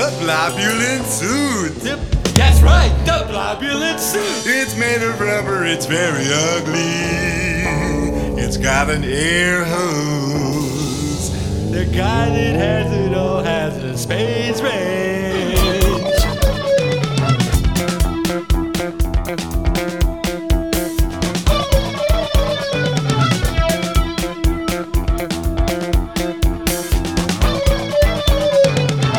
The blobulin suit. That's right, the blobulin suit. It's made of rubber, it's very ugly. It's got an air hose. The guy that has it all has a space race.